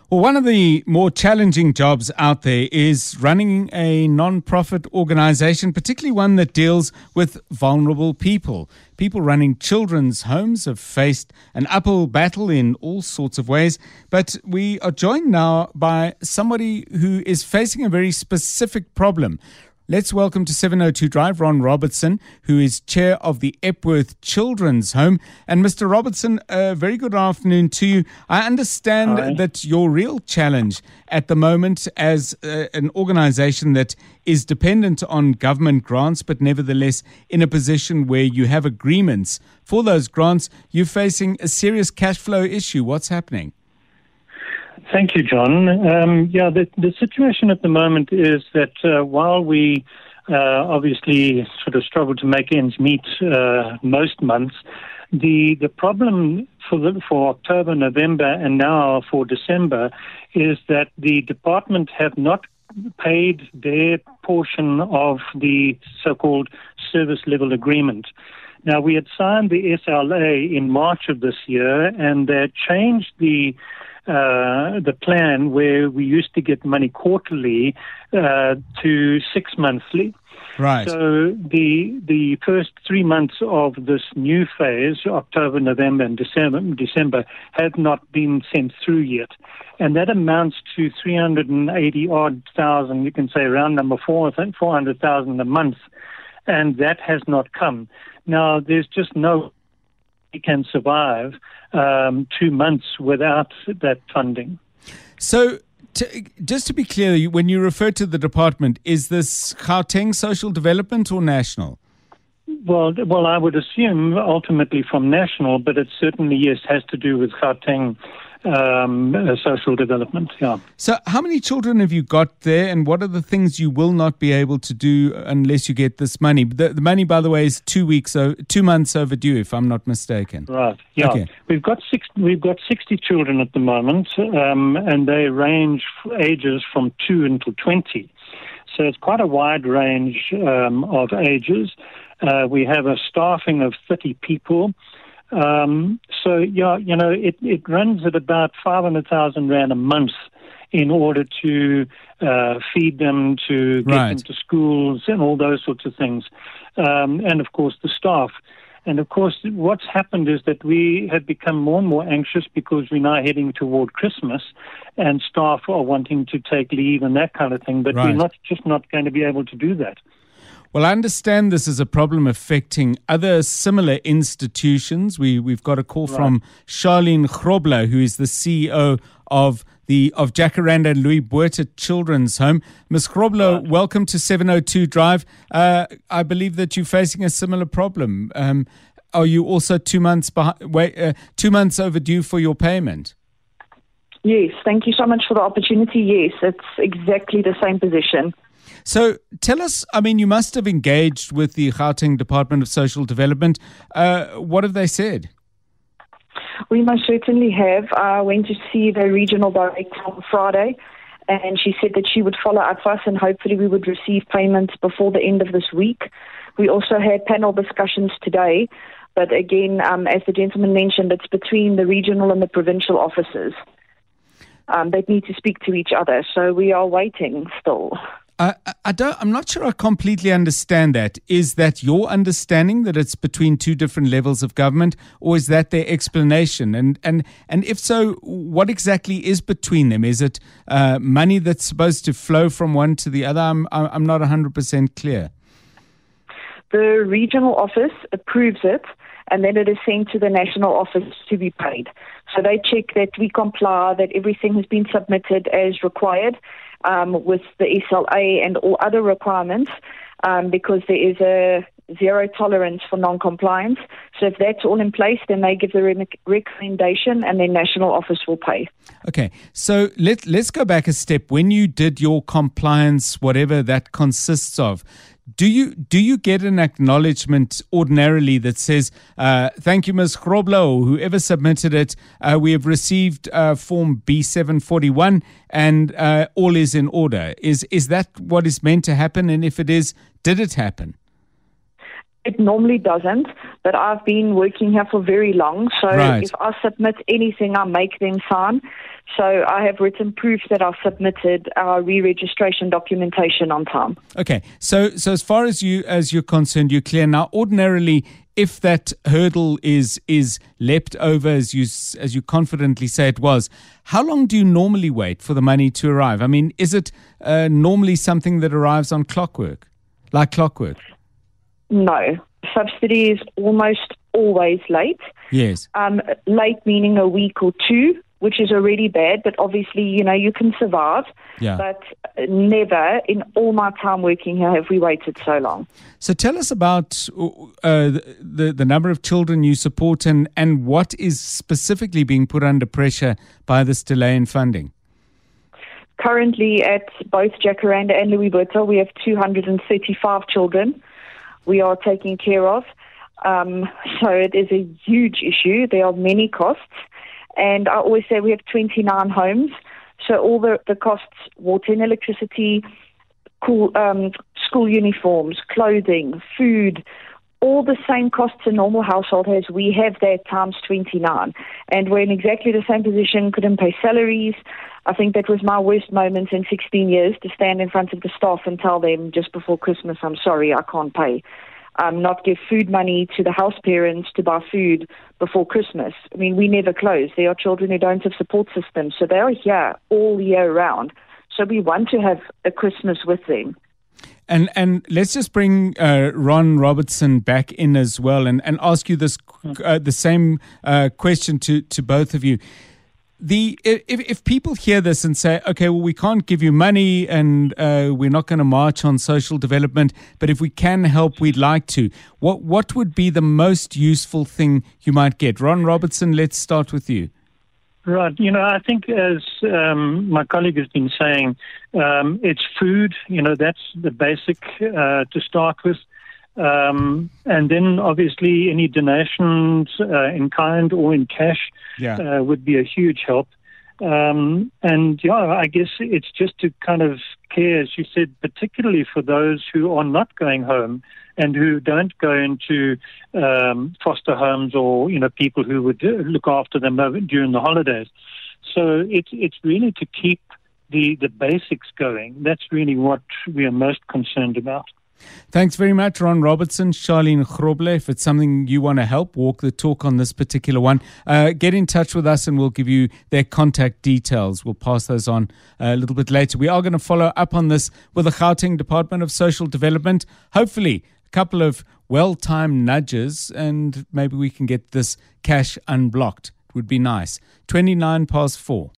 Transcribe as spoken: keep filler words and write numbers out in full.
Well, one of the more challenging jobs out there is running a non-profit organization, particularly one that deals with vulnerable people. People running children's homes have faced an uphill battle in all sorts of ways, but we are joined now by somebody who is facing a very specific problem. Let's welcome to seven oh two Drive, Ron Robertson, who is chair of the Epworth Children's Home. And Mister Robertson, a very good afternoon to you. I understand Hi. that your real challenge at the moment as uh, an organization that is dependent on government grants, but nevertheless in a position where you have agreements for those grants, you're facing a serious cash flow issue. What's happening? Thank you, John. Um, yeah, the, the situation at the moment is that uh, while we uh, obviously sort of struggle to make ends meet uh, most months, the the problem for the, for October, November, and now for December is that the department have not paid their portion of the so-called service level agreement. Now, we had signed the S L A in March of this year, and they changed the Uh, the plan where we used to get money quarterly uh, to six monthly. Right. So the the first three months of this new phase, October, November, and December, December, have not been sent through yet, and that amounts to three hundred and eighty odd thousand. You can say round number four, four hundred thousand a month, and that has not come. Now there's just no. We can survive um, two months without that funding. So, to, just to be clear, when you refer to the department, is this Gauteng Social Development or national? Well, well, I would assume ultimately from national, but it certainly, yes, has to do with Gauteng um, uh, social development, yeah. So how many children have you got there, and what are the things you will not be able to do unless you get this money? The, the money, by the way, is two weeks, o- two months overdue, if I'm not mistaken. Right, yeah. Okay. We've got six, we've got sixty children at the moment, um, and they range ages from two until twenty. So it's quite a wide range um, of ages. Uh, we have a staffing of thirty people. Um, so, yeah, you know, it, it runs at about five hundred thousand rand a month in order to uh, feed them, to get Right. them to schools and all those sorts of things. Um, and, of course, the staff. And, of course, what's happened is that we have become more and more anxious because we're now heading toward Christmas and staff are wanting to take leave and that kind of thing. But Right. we're not just not going to be able to do that. Well, I understand this is a problem affecting other similar institutions. We, we've got a call Right. from Charlene Grobler, who is the C E O of the of Jacaranda and Louis Botha Children's Home. Miz Grobler, Right. welcome to seven oh two Drive. Uh, I believe that you're facing a similar problem. Um, are you also two months behind, wait, uh, two months overdue for your payment? Yes, thank you so much for the opportunity. Yes, it's exactly the same position. So tell us, I mean, you must have engaged with the Gauteng Department of Social Development. Uh, what have they said? We most certainly have. I went to see the regional director on Friday, and she said that she would follow up for us and hopefully we would receive payments before the end of this week. We also had panel discussions today, but again, um, as the gentleman mentioned, it's between the regional and the provincial offices. Um, they need to speak to each other, so we are waiting still. I, I don't, I'm not sure I completely understand that. Is that your understanding that it's between two different levels of government, or is that their explanation? And and, and if so, what exactly is between them? Is it uh, money that's supposed to flow from one to the other? I'm, I'm not one hundred percent clear. The regional office approves it, and then it is sent to the national office to be paid. So they check that we comply, that everything has been submitted as required um, with the S L A and all other requirements, um, because there is a zero tolerance for non-compliance. So if that's all in place, then they give the re- recommendation and then national office will pay. Okay, so let, let's go back a step. When you did your compliance, whatever that consists of, Do you do you get an acknowledgement ordinarily that says, uh, thank you, Miz Grobler, or whoever submitted it, uh, we have received uh, Form B seven forty-one and uh, all is in order? Is is that what is meant to happen? And if it is, did it happen? It normally doesn't, but I've been working here for very long, so Right. if I submit anything, I make them sign. So I have written proof that I've submitted our re-registration documentation on time. Okay, so so as far as you as you're concerned, you're clear now. Ordinarily, if that hurdle is is leapt over, as you s- as you confidently say it was, how long do you normally wait for the money to arrive? I mean, is it uh, normally something that arrives on clockwork, like clockwork? No, subsidy is almost always late. Yes. Um, late meaning a week or two, which is already bad, but obviously, you know, you can survive. Yeah. But never in all my time working here have we waited so long. So tell us about uh, the the number of children you support and, and what is specifically being put under pressure by this delay in funding. Currently at both Jacaranda and Louis Vuitton, we have two hundred thirty-five children we are taking care of. Um, so it is a huge issue. There are many costs. And I always say we have twenty-nine homes. So all the, the costs, water and electricity, cool, um, school uniforms, clothing, food, all the same costs a normal household has, we have that times twenty-nine. And we're in exactly the same position, couldn't pay salaries. I think that was my worst moment in sixteen years, to stand in front of the staff and tell them just before Christmas, I'm sorry, I can't pay. Um, not give food money to the house parents to buy food before Christmas. I mean, we never close. There are children who don't have support systems, so they are here all year round. So we want to have a Christmas with them. And and let's just bring uh, Ron Robertson back in as well, and, and ask you this uh, the same uh, question to, to both of you. The if if people hear this and say, okay, well, we can't give you money and uh, we're not going to march on social development, but if we can help, we'd like to. What what would be the most useful thing you might get? Ron Robertson, let's start with you. Right. You know, I think as um, my colleague has been saying, um, it's food. You know, that's the basic uh, to start with. Um, and then obviously any donations uh, in kind or in cash Yeah. uh, would be a huge help. Um, and yeah, I guess it's just to kind of care, as you said, particularly for those who are not going home and who don't go into um, foster homes or, you know, people who would uh, look after them over- during the holidays. So it's it's really to keep the, the basics going. That's really what we are most concerned about. Thanks very much, Ron Robertson. Charlene Groble, if it's something you want to help, walk the talk on this particular one, uh, get in touch with us and we'll give you their contact details. We'll pass those on a little bit later. We are going to follow up on this with the Gauteng Department of Social Development. Hopefully, a couple of well-timed nudges and maybe we can get this cash unblocked. It would be nice. twenty-nine past four.